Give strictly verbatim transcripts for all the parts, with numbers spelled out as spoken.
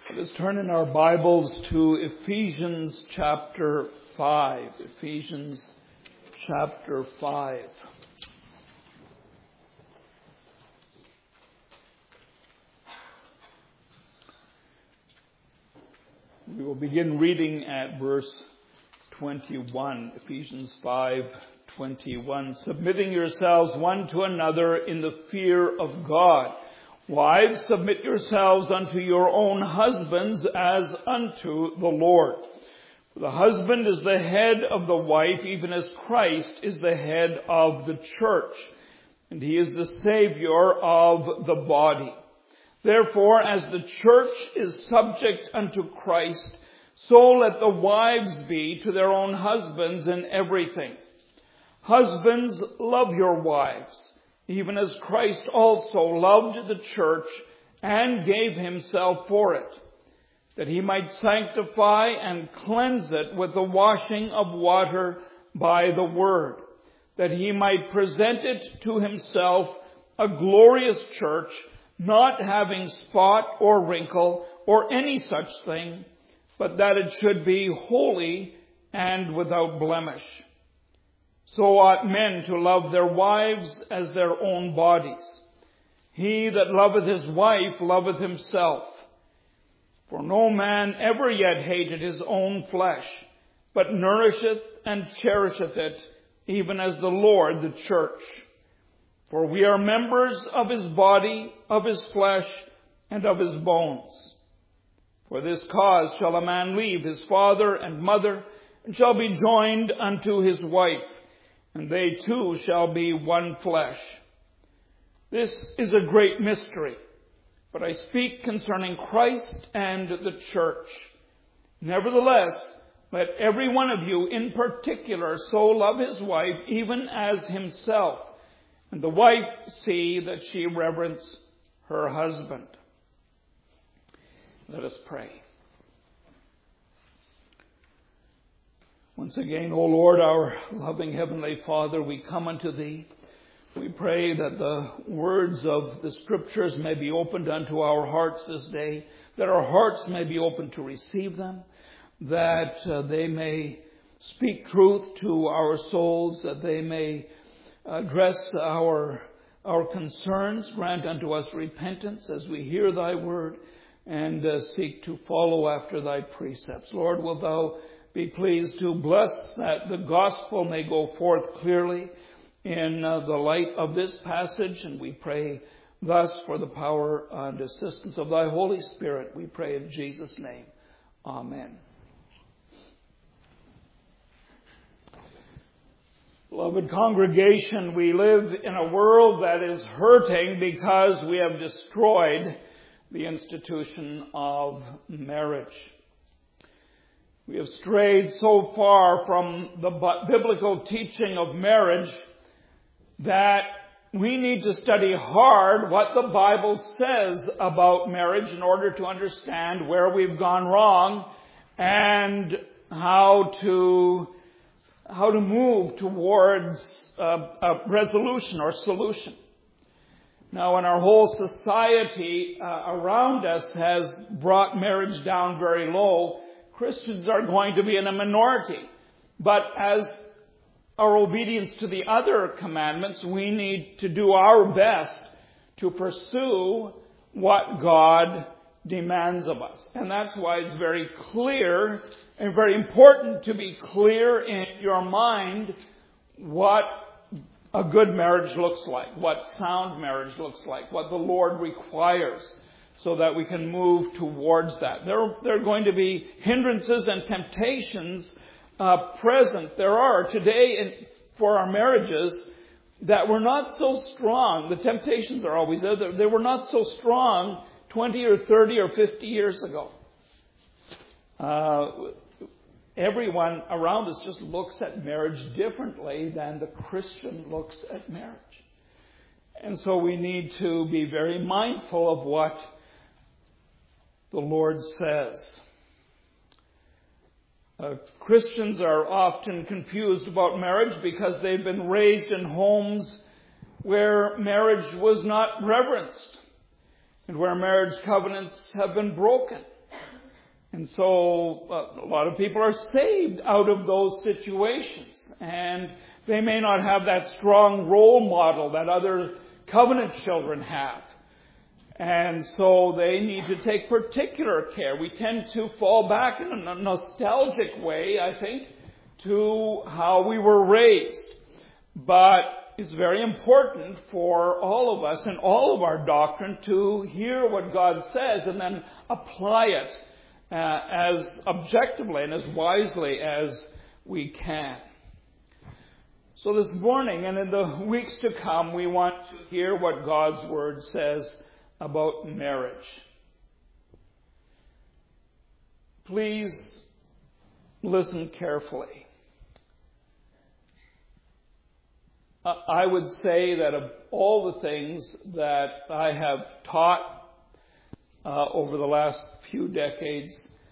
Let's turn in our Bibles to Ephesians chapter five. Ephesians chapter five. We will begin reading at verse twenty-one. Ephesians five twenty-one. Submitting yourselves one to another in the fear of God. Wives, submit yourselves unto your own husbands as unto the Lord. For the husband is the head of the wife, even as Christ is the head of the church, and he is the Savior of the body. Therefore, as the church is subject unto Christ, so let the wives be to their own husbands in everything. Husbands, love your wives, even as Christ also loved the church and gave himself for it, that he might sanctify and cleanse it with the washing of water by the word, that he might present it to himself a glorious church, not having spot or wrinkle or any such thing, but that it should be holy and without blemish. So ought men to love their wives as their own bodies. He that loveth his wife loveth himself. For no man ever yet hated his own flesh, but nourisheth and cherisheth it, even as the Lord the church. For we are members of his body, of his flesh, and of his bones. For this cause shall a man leave his father and mother, and shall be joined unto his wife, and they two shall be one flesh. This is a great mystery, but I speak concerning Christ and the church. Nevertheless, let every one of you in particular so love his wife even as himself, and the wife see that she reverence her husband. Let us pray. Once again, O Lord, our loving Heavenly Father, we come unto Thee. We pray that the words of the Scriptures may be opened unto our hearts this day, that our hearts may be open to receive them, that uh, they may speak truth to our souls, that they may address our, our concerns, grant unto us repentance as we hear Thy word, and uh, seek to follow after Thy precepts. Lord, wilt Thou be pleased to bless that the gospel may go forth clearly in uh, the light of this passage. And we pray thus for the power and assistance of Thy Holy Spirit. We pray in Jesus' name. Amen. Beloved congregation, we live in a world that is hurting because we have destroyed the institution of marriage. We have strayed so far from the biblical teaching of marriage that we need to study hard what the Bible says about marriage in order to understand where we've gone wrong and how to, how to move towards a, a resolution or solution. Now, when our whole society uh, around us has brought marriage down very low, Christians are going to be in a minority. But as our obedience to the other commandments, we need to do our best to pursue what God demands of us. And that's why it's very clear and very important to be clear in your mind what a good marriage looks like, what sound marriage looks like, what the Lord requires, so that we can move towards that. There, there are going to be hindrances and temptations uh, present. There are today in, for our marriages that were not so strong. The temptations are always there. They were not so strong twenty or thirty or fifty years ago. Uh, everyone around us just looks at marriage differently than the Christian looks at marriage. And so we need to be very mindful of what the Lord says. Uh, Christians are often confused about marriage because they've been raised in homes where marriage was not reverenced and where marriage covenants have been broken. And so uh, a lot of people are saved out of those situations. And they may not have that strong role model that other covenant children have. And so they need to take particular care. We tend to fall back in a nostalgic way, I think, to how we were raised. But it's very important for all of us and all of our doctrine to hear what God says and then apply it uh, as objectively and as wisely as we can. So this morning and in the weeks to come, we want to hear what God's Word says about marriage. Please listen carefully. I would say that of all the things that I have taught uh, over the last few decades,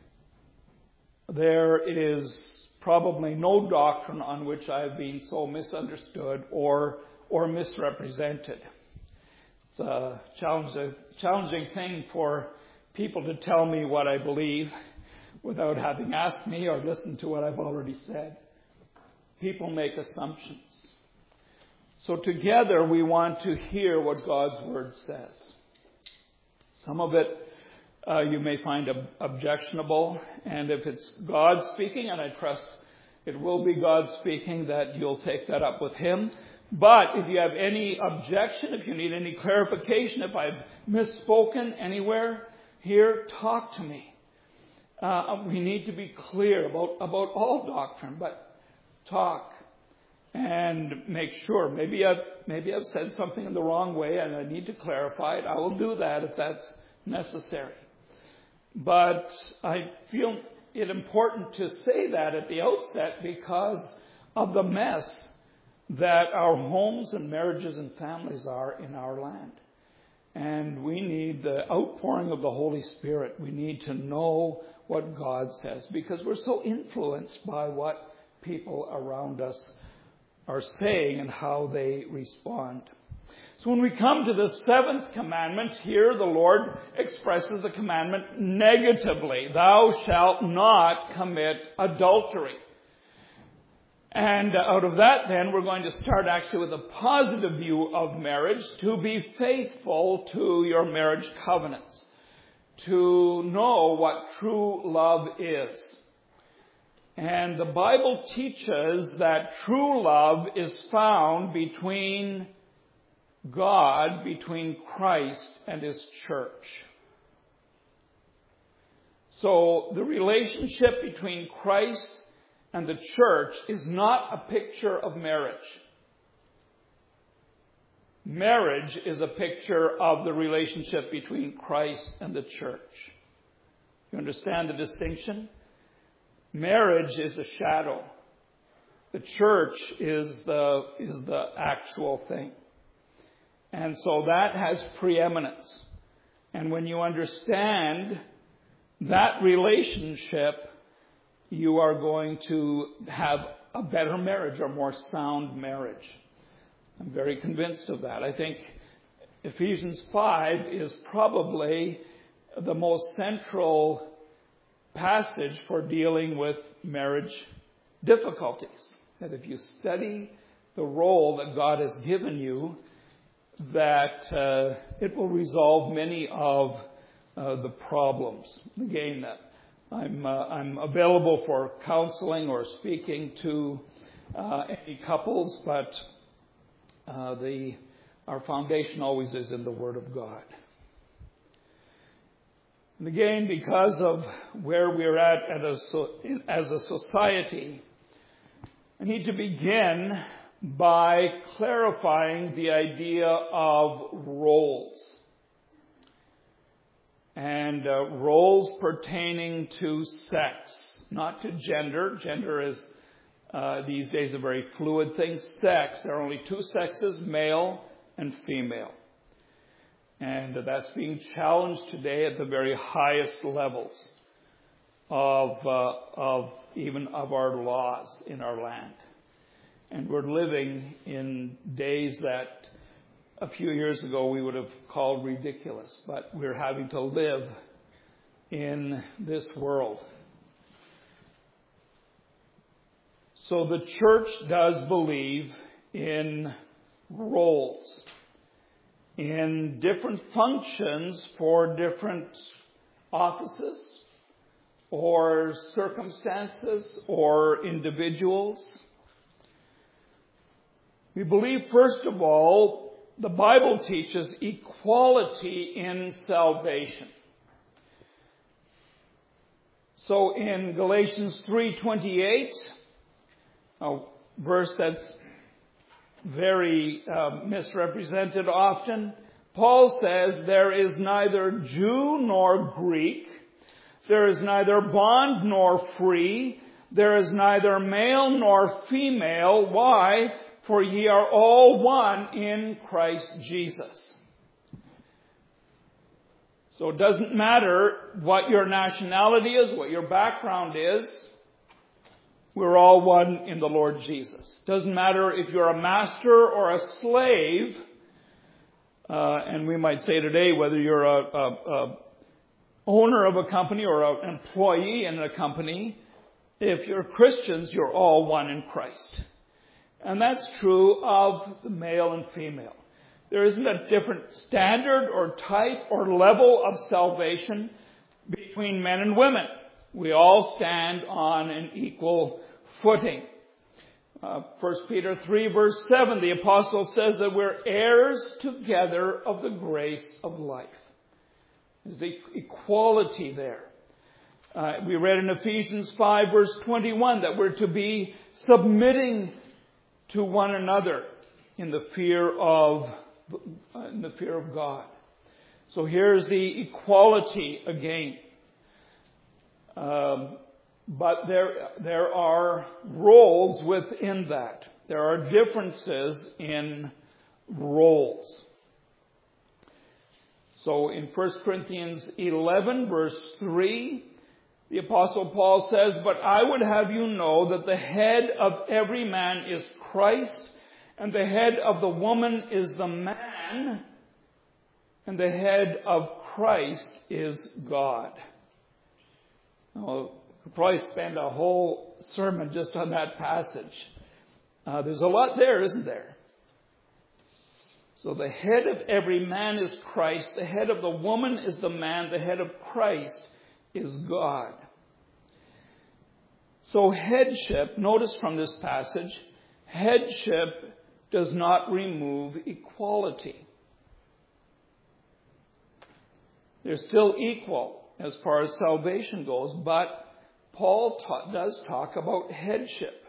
there is probably no doctrine on which I have been so misunderstood or or misrepresented. It's a challenging, challenging thing for people to tell me what I believe without having asked me or listened to what I've already said. People make assumptions. So together we want to hear what God's Word says. Some of it uh, you may find ob- objectionable, and if it's God speaking, and I trust it will be God speaking, that you'll take that up with Him. But if you have any objection, if you need any clarification, if I've misspoken anywhere here, talk to me. Uh, we need to be clear about, about all doctrine, but talk. And make sure, maybe I've, maybe I've said something in the wrong way and I need to clarify it. I will do that if that's necessary. But I feel it important to say that at the outset because of the mess that our homes and marriages and families are in our land. And we need the outpouring of the Holy Spirit. We need to know what God says because we're so influenced by what people around us are saying and how they respond. So when we come to the seventh commandment, here the Lord expresses the commandment negatively. Thou shalt not commit adultery. And out of that then we're going to start actually with a positive view of marriage, to be faithful to your marriage covenants, to know what true love is. And the Bible teaches that true love is found between God, between Christ and His church. So the relationship between Christ and the church is not a picture of marriage. Marriage is a picture of the relationship between Christ and the church. You understand the distinction? Marriage is a shadow. The church is the, is the actual thing. And so that has preeminence. And when you understand that relationship, you are going to have a better marriage or more sound marriage. I'm very convinced of that. I think Ephesians five is probably the most central passage for dealing with marriage difficulties. That if you study the role that God has given you, that uh, it will resolve many of uh, the problems. Again, uh, I'm uh, I'm available for counseling or speaking to uh, any couples, but uh, the our foundation always is in the Word of God. And again, because of where we're at as a, as a society, I need to begin by clarifying the idea of roles. And uh, roles pertaining to sex, not to gender. Gender is uh, these days a very fluid thing. Sex, there are only two sexes, male and female. And that's being challenged today at the very highest levels of, uh, of even of our laws in our land. And we're living in days that a few years ago we would have called ridiculous, but we're having to live in this world. So the church does believe in roles, in different functions for different offices or circumstances or individuals. We believe, first of all, the Bible teaches equality in salvation. So in Galatians three twenty-eight, a verse that's very uh, misrepresented often, Paul says, there is neither Jew nor Greek, there is neither bond nor free, there is neither male nor female. Why? For ye are all one in Christ Jesus. So it doesn't matter what your nationality is, what your background is. We're all one in the Lord Jesus. Doesn't matter if you're a master or a slave. Uh, and we might say today whether you're a, a, a owner of a company or an employee in a company. If you're Christians, you're all one in Christ. And that's true of the male and female. There isn't a different standard or type or level of salvation between men and women. We all stand on an equal footing. Uh, First Peter three verse seven, the apostle says that we're heirs together of the grace of life. There's the equality there. Uh, we read in Ephesians five verse twenty-one that we're to be submitting to one another in the fear of in the fear of God. So here's the equality again. Um, but there there are roles within that. There are differences in roles. So in First Corinthians eleven verse three, the Apostle Paul says, "But I would have you know that the head of every man is Christ, and the head of the woman is the man, and the head of Christ is God." Now, we could probably spend a whole sermon just on that passage. Uh, there's a lot there, isn't there? So the head of every man is Christ, the head of the woman is the man, the head of Christ is God. So headship, notice from this passage, headship does not remove equality. They're still equal as far as salvation goes, but Paul ta- does talk about headship.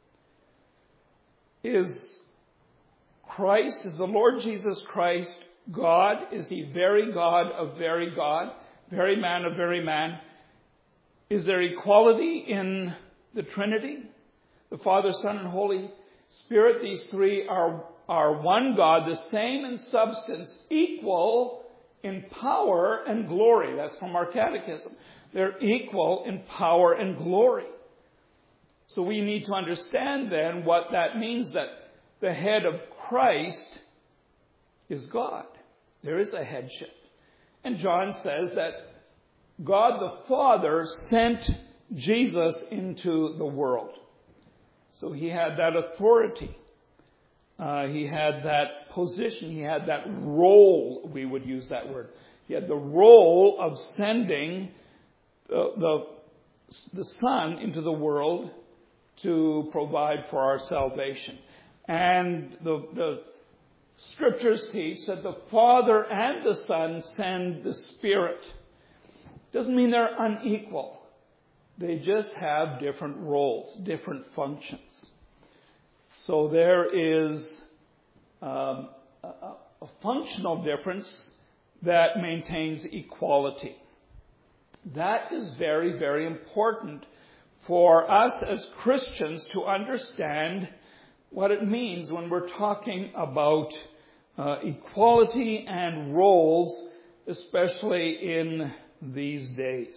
Is Christ, is the Lord Jesus Christ God? Is he very God of very God, very man of very man? Is there equality in the Trinity? The Father, Son, and Holy Spirit, these three are, are one God, the same in substance, equal in power and glory. That's from our catechism. They're equal in power and glory. So we need to understand then what that means, that the head of Christ is God. There is a headship. And John says that God the Father sent Jesus into the world. So he had that authority. Uh, he had that position. He had that role, we would use that word. He had the role of sending the, the, the Son into the world to provide for our salvation. And the, the Scriptures teach that the Father and the Son send the Spirit. Doesn't mean they're unequal. They just have different roles, different functions. So there is um, a, a functional difference that maintains equality. That is very, very important for us as Christians to understand what it means when we're talking about uh, equality and roles, especially in these days.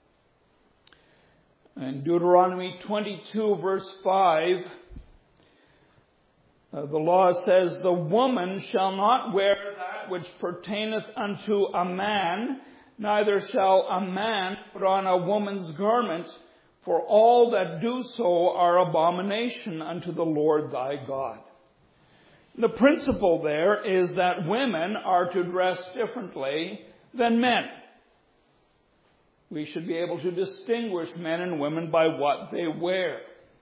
In Deuteronomy twenty-two verse five, uh, the law says, "The woman shall not wear that which pertaineth unto a man, neither shall a man put on a woman's garment, for all that do so are abomination unto the Lord thy God. The principle there is that women are to dress differently than men. We should be able to distinguish men and women by what they wear.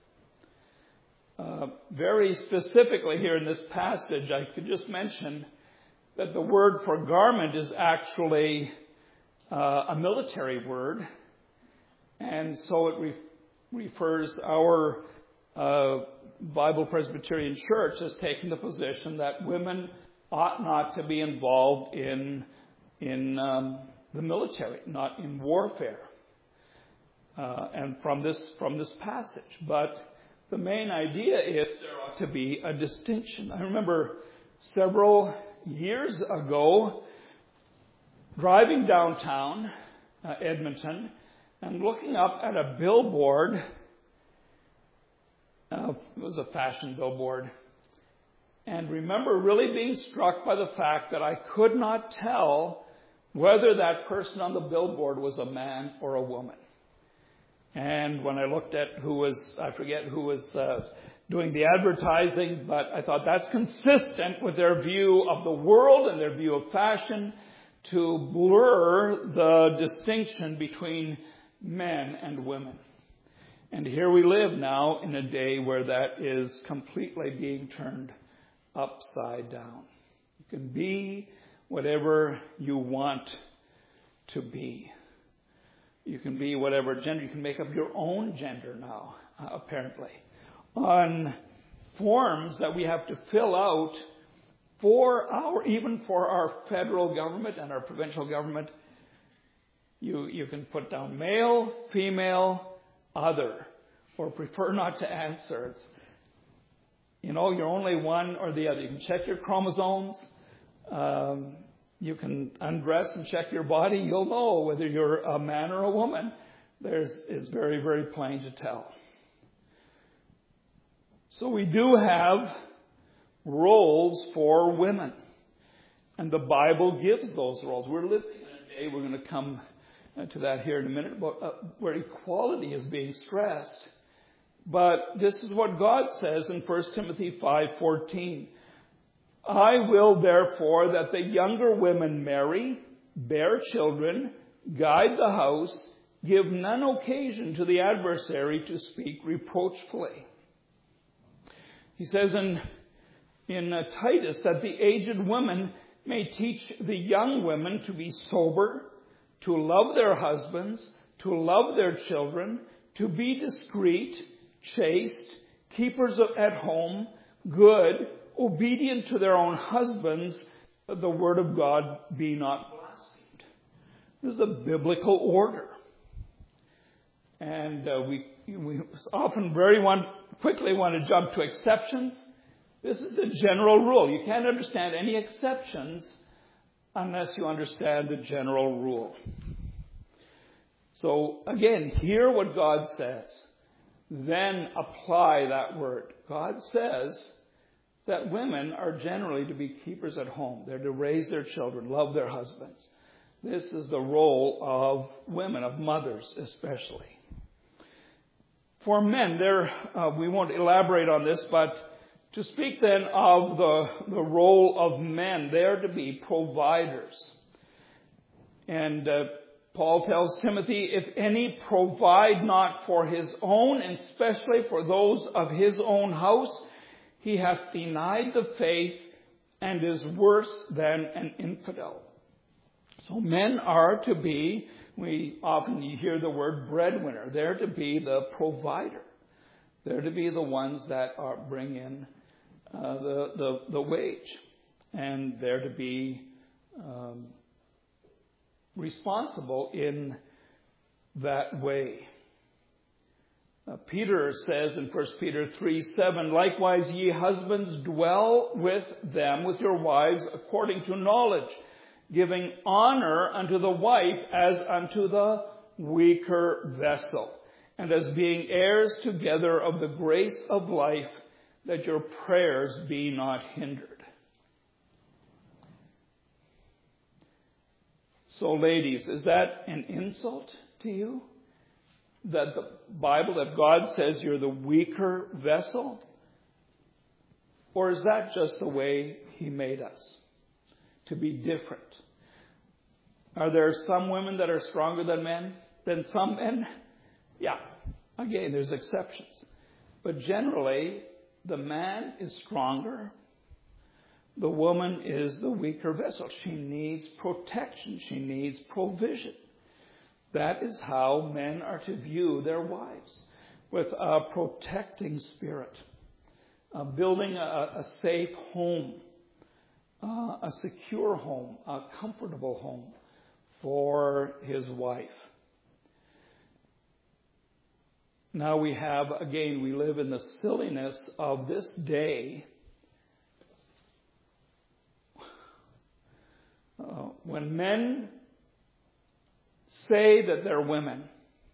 Uh, very specifically here in this passage, I could just mention that the word for garment is actually uh, a military word. And so it re- refers our uh, Bible Presbyterian Church has taken the position that women ought not to be involved in, in um, the military, not in warfare. Uh, and from this, from this passage. But the main idea is there ought to be a distinction. I remember several years ago driving downtown uh, Edmonton and looking up at a billboard. Uh, it was a fashion billboard. And remember really being struck by the fact that I could not tell whether that person on the billboard was a man or a woman. And when I looked at who was, I forget who was uh, doing the advertising, but I thought that's consistent with their view of the world and their view of fashion to blur the distinction between men and women. And here we live now in a day where that is completely being turned upside down. You can be whatever you want to be. You can be whatever gender. You can make up your own gender now, uh, apparently. On forms that we have to fill out for our, even for our federal government and our provincial government, you, you can put down male, female, other, or prefer not to answer. It's, you know, you're only one or the other. You can check your chromosomes. Um, You can undress and check your body. You'll know whether you're a man or a woman. There's, it's very, very plain to tell. So we do have roles for women. And the Bible gives those roles. We're living in a day, we're going to come to that here in a minute, about, uh, where equality is being stressed. But this is what God says in First Timothy five fourteen. I will therefore that the younger women marry, bear children, guide the house, give none occasion to the adversary to speak reproachfully. He says in, in uh, Titus that the aged women may teach the young women to be sober, to love their husbands, to love their children, to be discreet, chaste, keepers of, at home, good, obedient to their own husbands, that the word of God be not blasphemed. This is a biblical order. And uh, we, we often very want, quickly want to jump to exceptions. This is the general rule. You can't understand any exceptions unless you understand the general rule. So again, hear what God says. Then apply that word. God says that women are generally to be keepers at home. They're to raise their children, love their husbands. This is the role of women, of mothers especially. For men, there uh, we won't elaborate on this, but to speak then of the, the role of men, they are to be providers. And uh, Paul tells Timothy, if any provide not for his own, and especially for those of his own house, he hath denied the faith and is worse than an infidel. So men are to be, we often hear the word breadwinner. They're to be the provider. They're to be the ones that are bring in uh, the, the the wage, and they're to be um, responsible in that way. Uh, Peter says in First Peter three seven, likewise ye husbands dwell with them, with your wives, according to knowledge, giving honor unto the wife as unto the weaker vessel, and as being heirs together of the grace of life, that your prayers be not hindered. So ladies, is that an insult to you? That the Bible, that God says you're the weaker vessel? Or is that just the way He made us? To be different. Are there some women that are stronger than men? Than some men? Yeah. Again, there's exceptions. But generally, the man is stronger. The woman is the weaker vessel. She needs protection. She needs provision. That is how men are to view their wives, with a protecting spirit, uh, building a, a safe home, uh, a secure home, a comfortable home for his wife. Now we have, again, we live in the silliness of this day. Uh, when men say that they're women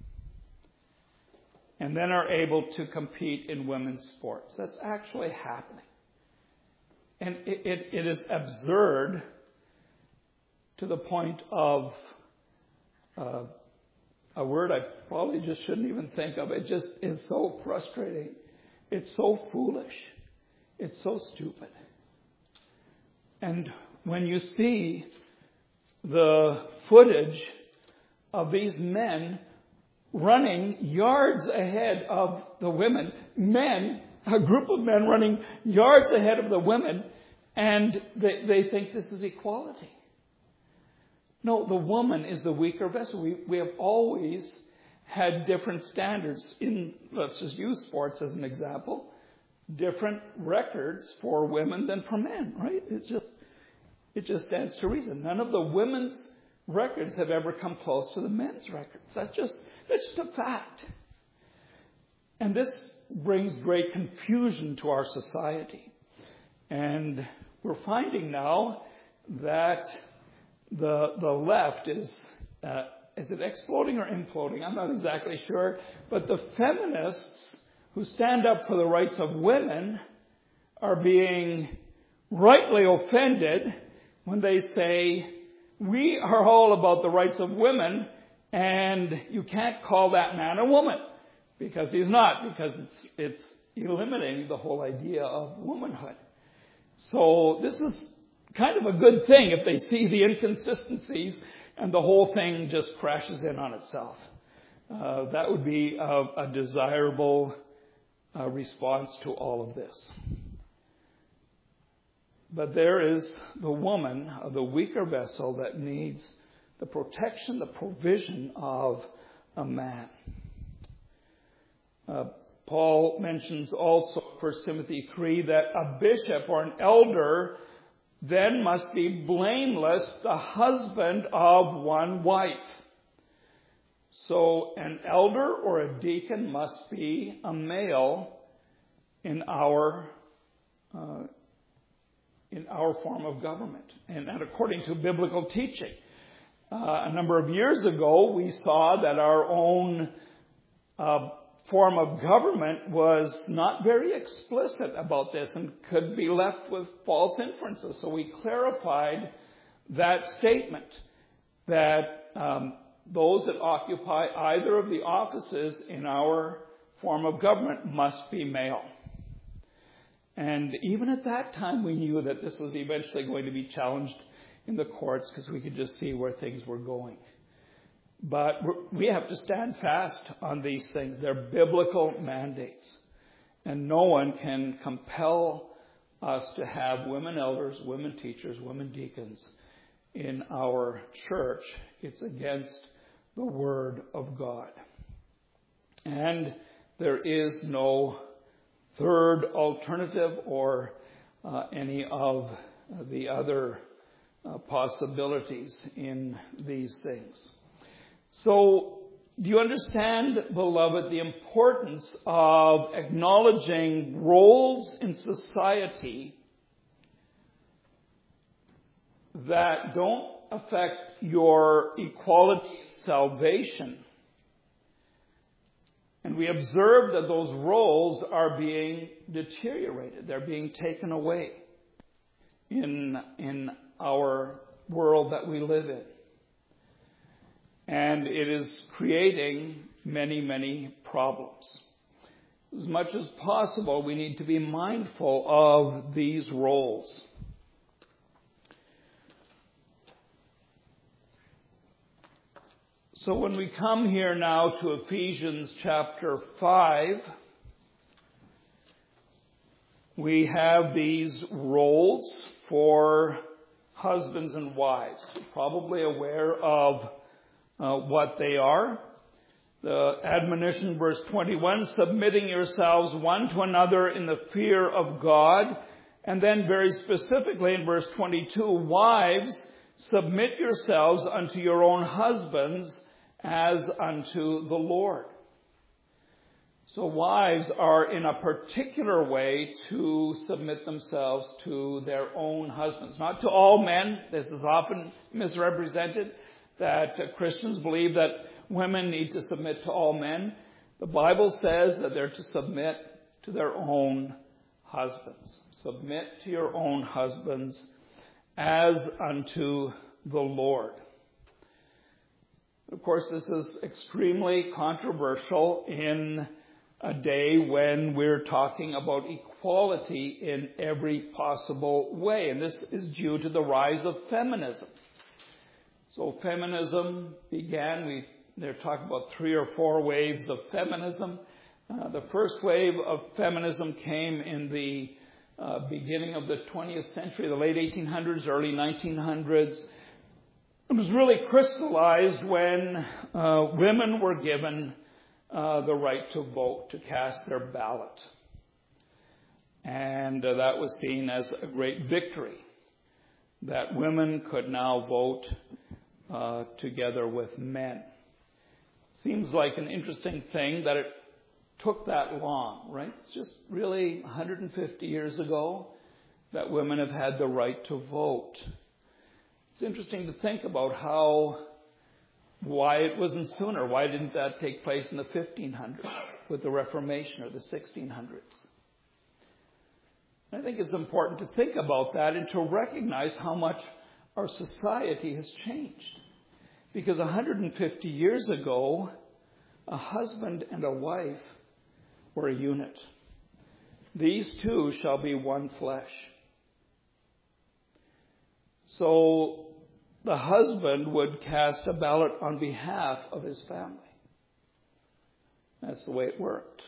and then are able to compete in women's sports. That's actually happening. And it, it, it is absurd to the point of uh, a word I probably just shouldn't even think of. It just is so frustrating. It's so foolish. It's so stupid. And when you see the footage of these men running yards ahead of the women, men, a group of men running yards ahead of the women, and they, they think this is equality. No, the woman is the weaker vessel. We, we have always had different standards in, let's just use sports as an example, different records for women than for men, right? It's just, it just stands to reason. None of the women's records have ever come close to the men's records. That's just, that's just a fact. And this brings great confusion to our society. And we're finding now that the the left is, uh, is it exploding or imploding? I'm not exactly sure. But the feminists who stand up for the rights of women are being rightly offended when they say, we are all about the rights of women, and you can't call that man a woman, because he's not, because it's, it's eliminating the whole idea of womanhood. So this is kind of a good thing if they see the inconsistencies and the whole thing just crashes in on itself. Uh, that would be a, a desirable uh, response to all of this. But there is the woman, the weaker vessel, that needs the protection, the provision of a man. Uh, Paul mentions also, First Timothy three, that a bishop or an elder then must be blameless, the husband of one wife. So an elder or a deacon must be a male in our uh, in our form of government, and, and according to biblical teaching. Uh, a number of years ago, we saw that our own uh, form of government was not very explicit about this and could be left with false inferences. So we clarified that statement, that um, those that occupy either of the offices in our form of government must be male. And even at that time, we knew that this was eventually going to be challenged in the courts because we could just see where things were going. But we have to stand fast on these things. They're biblical mandates. And no one can compel us to have women elders, women teachers, women deacons in our church. It's against the Word of God. And there is no third alternative or uh, any of the other uh, possibilities in these things. So, do you understand, beloved, the importance of acknowledging roles in society that don't affect your equality and salvation? And we observe that those roles are being deteriorated. They're being taken away in, in our world that we live in. And it is creating many, many problems. As much as possible, we need to be mindful of these roles. So when we come here now to Ephesians chapter five, we have these roles for husbands and wives. You're probably aware of uh, what they are. The admonition, verse twenty-one, submitting yourselves one to another in the fear of God. And then very specifically in verse twenty-two, wives, submit yourselves unto your own husbands as unto the Lord. So wives are in a particular way to submit themselves to their own husbands. Not to all men. This is often misrepresented, that uh, Christians believe that women need to submit to all men. The Bible says that they're to submit to their own husbands. Submit to your own husbands as unto the Lord. Of course, this is extremely controversial in a day when we're talking about equality in every possible way. And this is due to the rise of feminism. So feminism began, we, they're talking about three or four waves of feminism. Uh, the first wave of feminism came in the uh, beginning of the twentieth century, the late eighteen hundreds, early nineteen hundreds. It was really crystallized when uh, women were given uh, the right to vote, to cast their ballot. And uh, that was seen as a great victory, that women could now vote uh, together with men. Seems like an interesting thing that it took that long, right? It's just really one hundred fifty years ago that women have had the right to vote. It's interesting to think about how, why it wasn't sooner. Why didn't that take place in the fifteen hundreds with the Reformation or the sixteen hundreds? I think it's important to think about that and to recognize how much our society has changed. Because one hundred fifty years ago, a husband and a wife were a unit. These two shall be one flesh. So the husband would cast a ballot on behalf of his family. That's the way it worked.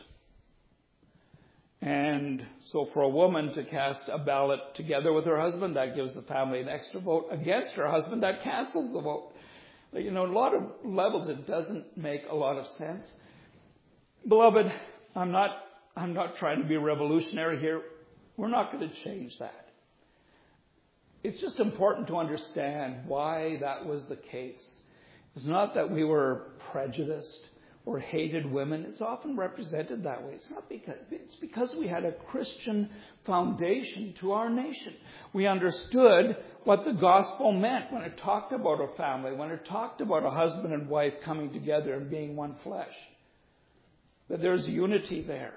And so for a woman to cast a ballot together with her husband, that gives the family an extra vote. Against her husband, that cancels the vote. You know, a lot of levels, it doesn't make a lot of sense. Beloved, I'm not, I'm not trying to be revolutionary here. We're not going to change that. It's just important to understand why that was the case. It's not that we were prejudiced or hated women. It's often represented that way. It's not because, it's because we had a Christian foundation to our nation. We understood what the gospel meant when it talked about a family, when it talked about a husband and wife coming together and being one flesh. That there's unity there.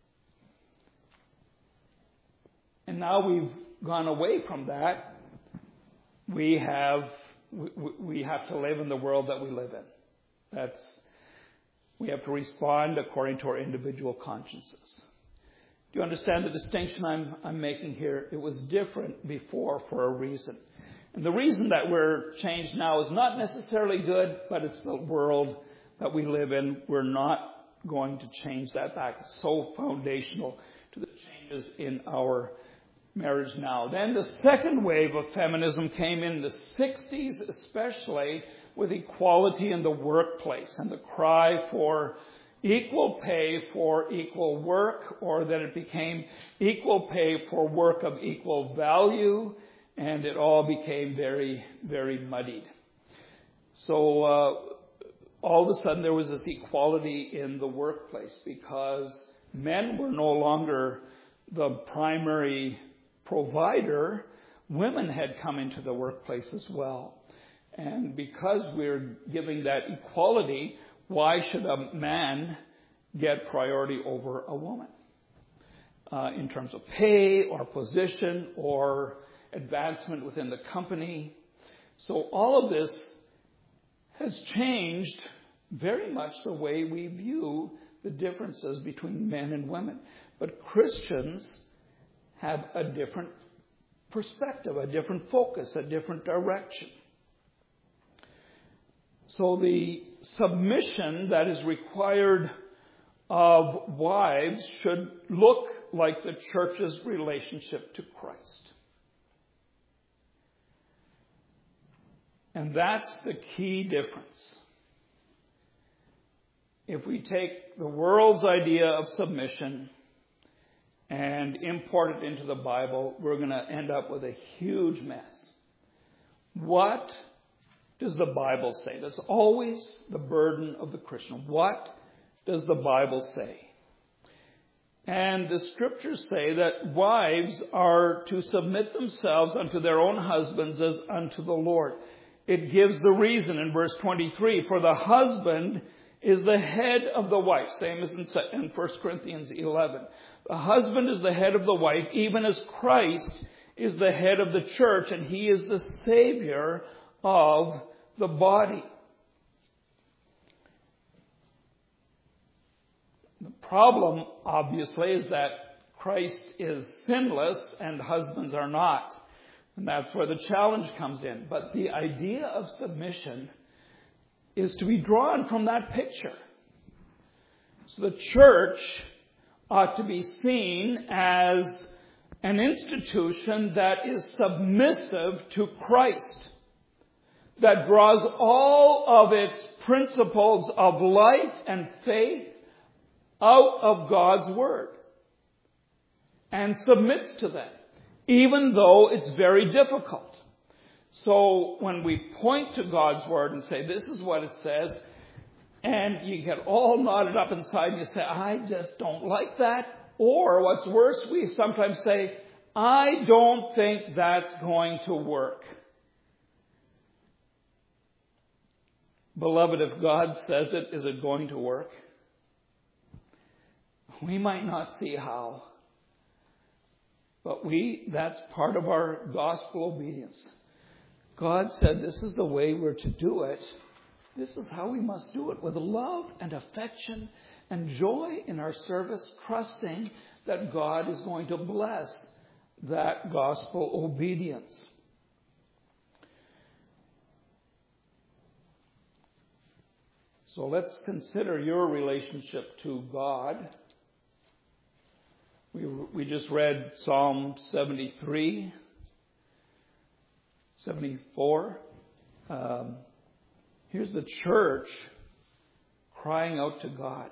And now we've gone away from that. We have we, we have to live in the world that we live in. That's we have to respond according to our individual consciences. Do you understand the distinction I'm I'm making here? It was different before for a reason. And the reason that we're changed now is not necessarily good, but it's the world that we live in. We're not going to change that back. It's so foundational to the changes in our marriage now. Then the second wave of feminism came in the sixties, especially with equality in the workplace and the cry for equal pay for equal work, or that it became equal pay for work of equal value, and it all became very, very muddied. So uh, all of a sudden there was this equality in the workplace because men were no longer the primary provider. Women had come into the workplace as well. And because we're giving that equality, why should a man get priority over a woman? Uh, in terms of pay or position or advancement within the company. So all of this has changed very much the way we view the differences between men and women. But Christians have a different perspective, a different focus, a different direction. So the submission that is required of wives should look like the church's relationship to Christ. And that's the key difference. If we take the world's idea of submission and import it into the Bible, we're going to end up with a huge mess. What does the Bible say? That's always the burden of the Christian. What does the Bible say? And the scriptures say that wives are to submit themselves unto their own husbands as unto the Lord. It gives the reason in verse twenty-three. For the husband is the head of the wife. Same as in First Corinthians eleven. The husband is the head of the wife, even as Christ is the head of the church, and he is the Savior of the body. The problem, obviously, is that Christ is sinless and husbands are not. And that's where the challenge comes in. But the idea of submission is to be drawn from that picture. So the church ought to be seen as an institution that is submissive to Christ, that draws all of its principles of life and faith out of God's Word and submits to them, even though it's very difficult. So when we point to God's Word and say, this is what it says, and you get all knotted up inside and you say, I just don't like that. Or what's worse, we sometimes say, I don't think that's going to work. Beloved, if God says it, is it going to work? We might not see how. But we, that's part of our gospel obedience. God said this is the way we're to do it. This is how we must do it, with love and affection and joy in our service, trusting that God is going to bless that gospel obedience. So let's consider your relationship to God. We, we just read Psalm seventy-three, seventy-four. Um, here's the church crying out to God.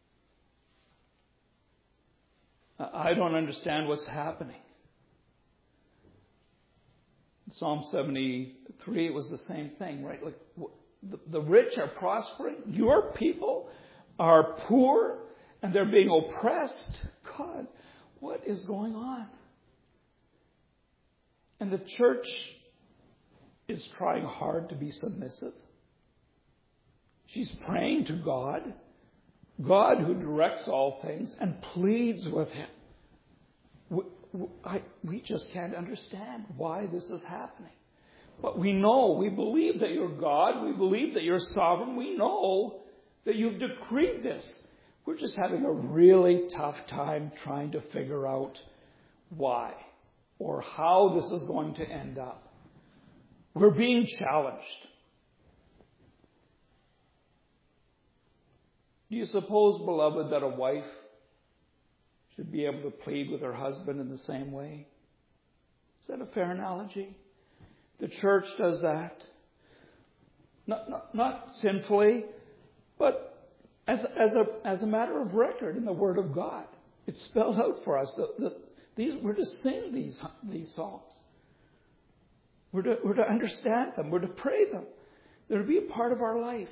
I don't understand what's happening. In Psalm seventy-three, it was the same thing, right? Like the, the rich are prospering. Your people are poor and they're being oppressed. God, what is going on? And the church is trying hard to be submissive. She's praying to God, God who directs all things, and pleads with Him. We, I, we just can't understand why this is happening. But we know, we believe that you're God, we believe that you're sovereign, we know that you've decreed this. We're just having a really tough time trying to figure out why or how this is going to end up. We're being challenged. Do you suppose, beloved, that a wife should be able to plead with her husband in the same way? Is that a fair analogy? The church does that. Not, not, not sinfully, but as, as, a, as a matter of record in the Word of God. It's spelled out for us. The, the, these, we're to sing these, these psalms. We're to, we're to understand them. We're to pray them. They're to be a part of our life.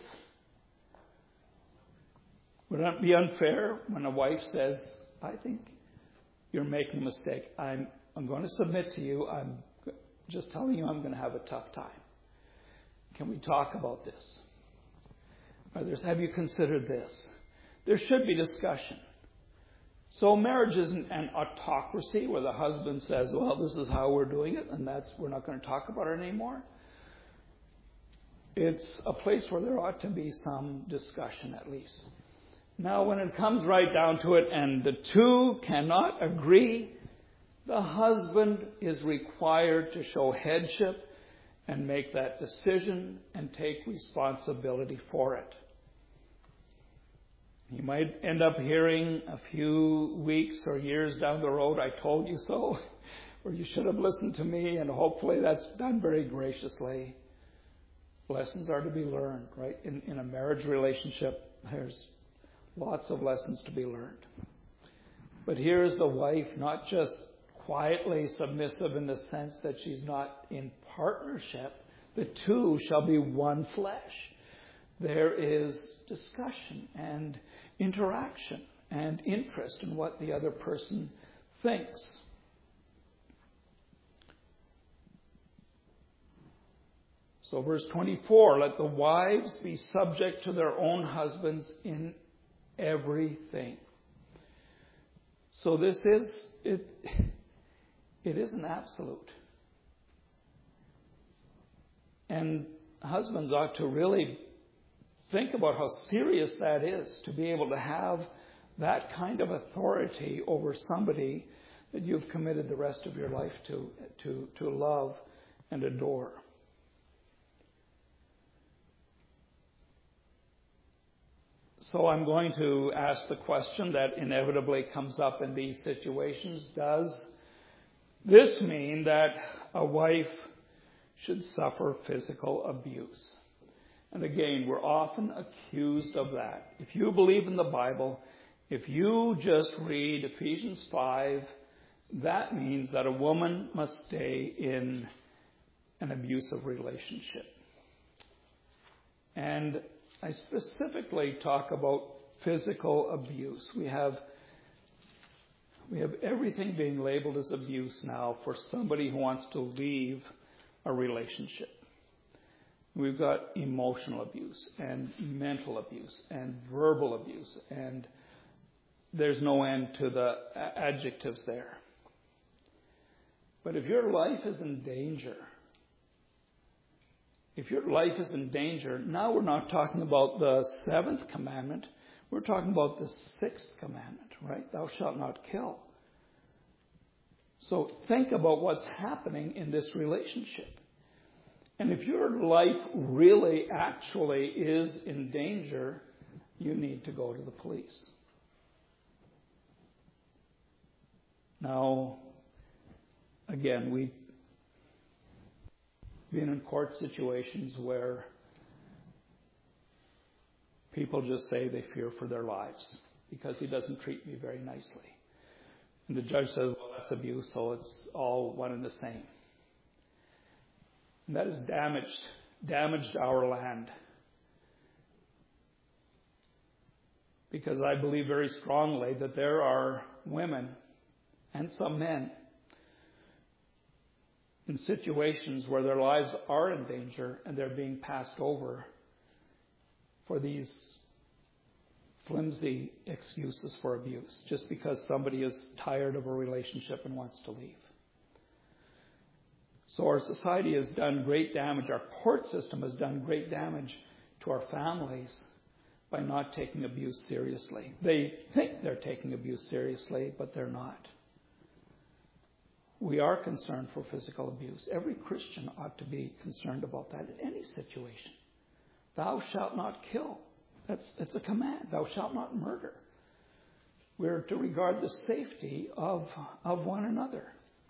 Would it be unfair when a wife says, I think you're making a mistake. I'm, I'm going to submit to you. I'm just telling you I'm going to have a tough time. Can we talk about this? Others, have you considered this? There should be discussion. So marriage isn't an autocracy where the husband says, well, this is how we're doing it, and that's we're not going to talk about it anymore. it's a place where there ought to be some discussion at least. Now, when it comes right down to it and the two cannot agree, the husband is required to show headship and make that decision and take responsibility for it. You might end up hearing a few weeks or years down the road, "I told you so," or "You should have listened to me," and hopefully that's done very graciously. Lessons are to be learned, right? In, in a marriage relationship, there's lots of lessons to be learned. But here is the wife, not just quietly submissive in the sense that she's not in partnership. The two shall be one flesh. There is discussion and interaction and interest in what the other person thinks. So verse twenty-four, let the wives be subject to their own husbands in everything. So this is, it, it is an absolute. And husbands ought to really think about how serious that is, to be able to have that kind of authority over somebody that you've committed the rest of your life to, to, to love and adore. So I'm going to ask the question that inevitably comes up in these situations. Does this mean that a wife should suffer physical abuse? And again, we're often accused of that. If you believe in the Bible, if you just read Ephesians five, that means that a woman must stay in an abusive relationship. And I specifically talk about physical abuse. We have we have everything being labeled as abuse now for somebody who wants to leave a relationship. We've got emotional abuse and mental abuse and verbal abuse, and there's no end to the adjectives there. But if your life is in danger, if your life is in danger, now we're not talking about the seventh commandment, we're talking about the sixth commandment, right? Thou shalt not kill. So think about what's happening in this relationship. And if your life really actually is in danger, you need to go to the police. Now, again, we've been in court situations where people just say they fear for their lives because he doesn't treat me very nicely. And the judge says, well, that's abuse, so it's all one and the same. And that has damaged, damaged our land. Because I believe very strongly that there are women and some men in situations where their lives are in danger and they're being passed over for these flimsy excuses for abuse, just because somebody is tired of a relationship and wants to leave. So our society has done great damage. Our court system has done great damage to our families by not taking abuse seriously. They think they're taking abuse seriously, but they're not. We are concerned for physical abuse. Every Christian ought to be concerned about that in any situation. Thou shalt not kill. That's, that's a command. Thou shalt not murder. We're to regard the safety of, of one another.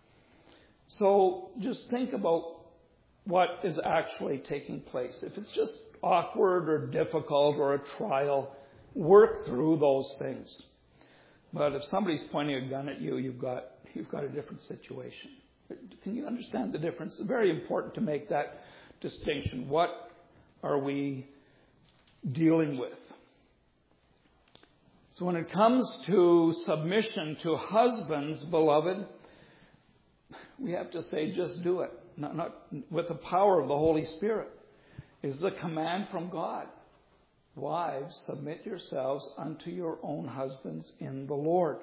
So just think about what is actually taking place. If it's just awkward or difficult or a trial, work through those things. But if somebody's pointing a gun at you, you've got you've got a different situation. Can you understand the difference? It's very important to make that distinction. What are we dealing with? So when it comes to submission to husbands, beloved, we have to say, just do it. Not, not with the power of the Holy Spirit. It's the command from God. Wives, submit yourselves unto your own husbands in the Lord.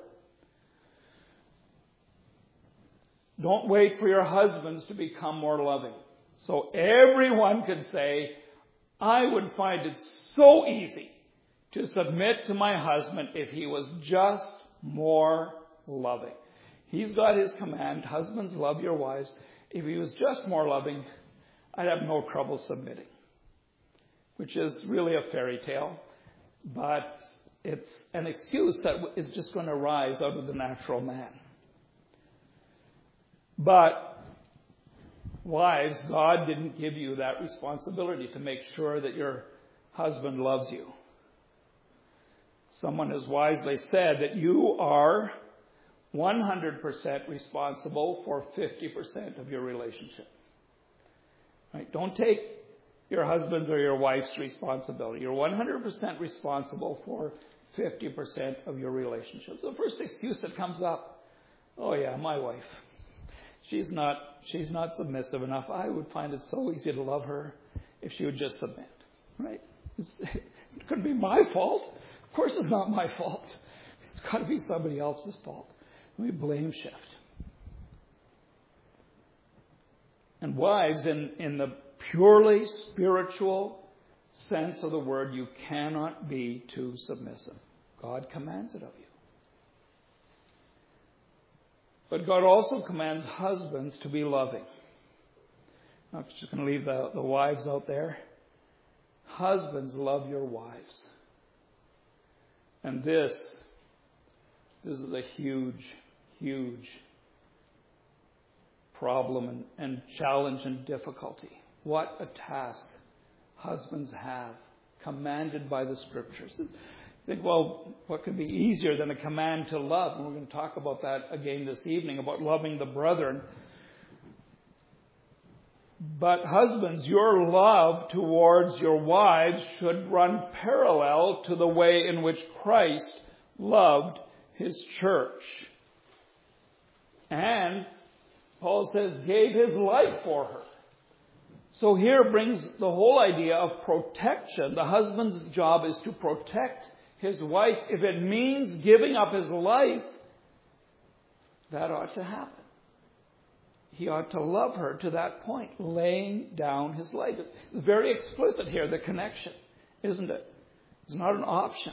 Don't wait for your husbands to become more loving. So everyone could say, I would find it so easy to submit to my husband if he was just more loving. He's got his command, husbands, love your wives. If he was just more loving, I'd have no trouble submitting. Which is really a fairy tale, but it's an excuse that is just going to rise out of the natural man. But wives, God didn't give you that responsibility to make sure that your husband loves you. Someone has wisely said that you are one hundred percent responsible for fifty percent of your relationship. Right? Don't take your husband's or your wife's responsibility. You're one hundred percent responsible for fifty percent of your relationship. So the first excuse that comes up, oh yeah, my wife. She's not, she's not submissive enough. I would find it so easy to love her if she would just submit. Right? It's, it could be my fault. Of course it's not my fault. It's got to be somebody else's fault. We blame shift. And wives, in, in the purely spiritual sense of the word, you cannot be too submissive. God commands it of you. But God also commands husbands to be loving. I'm just going to leave the, the wives out there. Husbands, love your wives. And this, this is a huge, huge problem and, and challenge and difficulty. What a task husbands have, commanded by the Scriptures. You think, well, what could be easier than a command to love? And we're going to talk about that again this evening, about loving the brethren. But husbands, your love towards your wives should run parallel to the way in which Christ loved his church. And Paul says, gave his life for her. So here brings the whole idea of protection. The husband's job is to protect his wife. If it means giving up his life, that ought to happen. He ought to love her to that point, laying down his life. It's very explicit here, the connection, isn't it? It's not an option.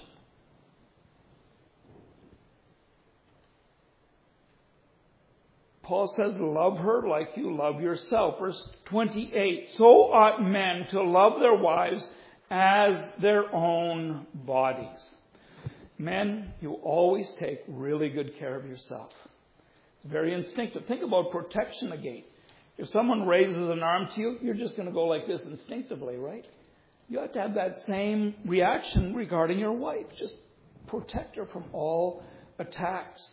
Paul says, love her like you love yourself. Verse twenty-eight, so ought men to love their wives as their own bodies. Men, you always take really good care of yourself. It's very instinctive. Think about protection again. If someone raises an arm to you, you're just going to go like this instinctively, right? You have to have that same reaction regarding your wife. Just protect her from all attacks.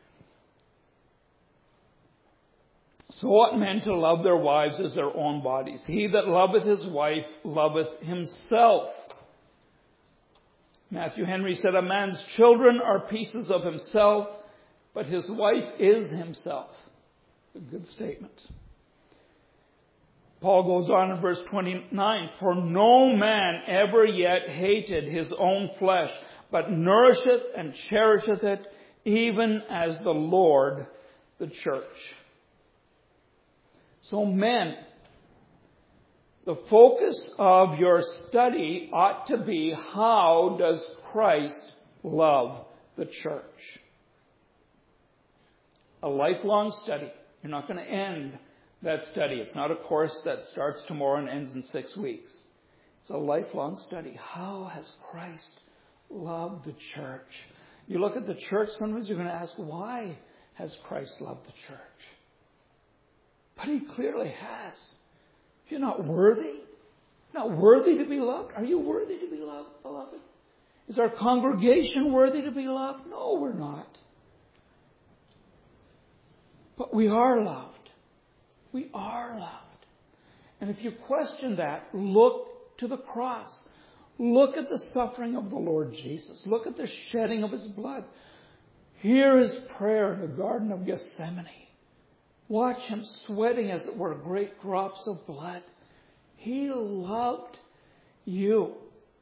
So ought men to love their wives as their own bodies. He that loveth his wife loveth himself. Matthew Henry said, a man's children are pieces of himself, but his wife is himself. A good statement. Paul goes on in verse twenty-nine, for no man ever yet hated his own flesh, but nourisheth and cherisheth it, even as the Lord the church. So men, the focus of your study ought to be, how does Christ love the church? A lifelong study. You're not going to end that study. It's not a course that starts tomorrow and ends in six weeks. It's a lifelong study. How has Christ loved the church? You look at the church, sometimes you're going to ask, why has Christ loved the church? But he clearly has. If you're not worthy, not worthy to be loved, are you worthy to be loved, beloved? Is our congregation worthy to be loved? No, we're not. But we are loved. We are loved. And if you question that, look to the cross. Look at the suffering of the Lord Jesus. Look at the shedding of his blood. Hear his prayer in the Garden of Gethsemane. Watch him sweating, as it were, great drops of blood. He loved you.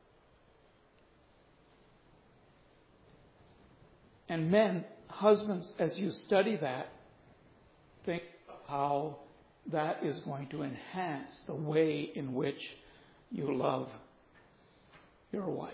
And men, husbands, as you study that, think of how that is going to enhance the way in which you love your wife.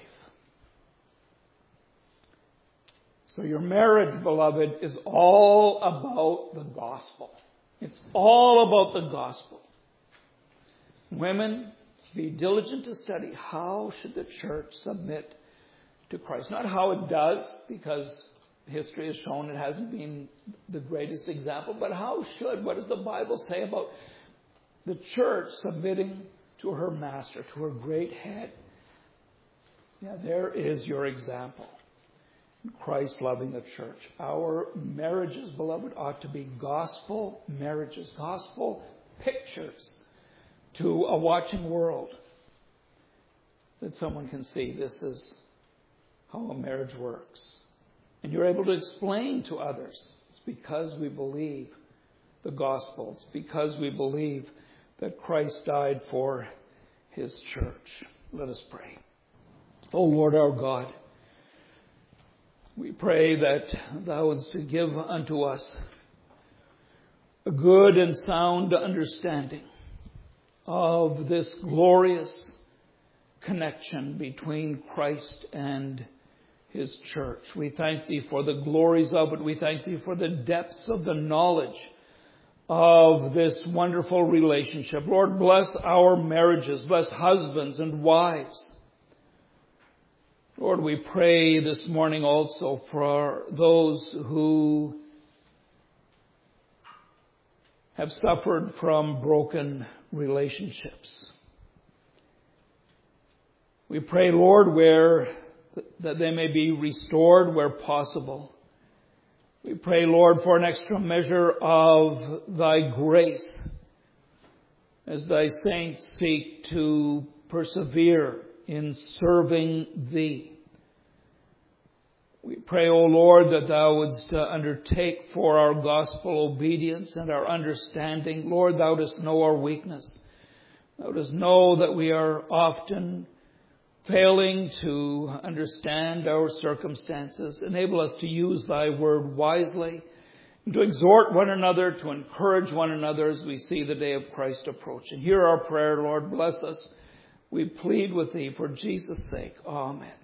So your marriage, beloved, is all about the gospel. It's all about the gospel. Women, be diligent to study how should the church submit to Christ. Not how it does, because history has shown it hasn't been the greatest example, but how should, what does the Bible say about the church submitting to her master, to her great head? Yeah, there is your example. Christ loving the church. Our marriages, beloved, ought to be gospel marriages, gospel pictures to a watching world, that someone can see this is how a marriage works. And you're able to explain to others. It's because we believe the gospel. It's because we believe that Christ died for his church. Let us pray. O Lord our God, we pray that thou wouldst give unto us a good and sound understanding of this glorious connection between Christ and his church. We thank thee for the glories of it. We thank thee for the depths of the knowledge of this wonderful relationship. Lord, bless our marriages. Bless husbands and wives. Lord, we pray this morning also for those who have suffered from broken relationships. We pray, Lord, where that they may be restored where possible. We pray, Lord, for an extra measure of thy grace as thy saints seek to persevere in serving thee. We pray, O Lord, that thou wouldst uh, undertake for our gospel obedience and our understanding. Lord, thou dost know our weakness. Thou dost know that we are often failing to understand our circumstances. Enable us to use thy word wisely, and to exhort one another, to encourage one another as we see the day of Christ approaching. Hear our prayer, Lord. Bless us. We plead with thee for Jesus' sake. Amen.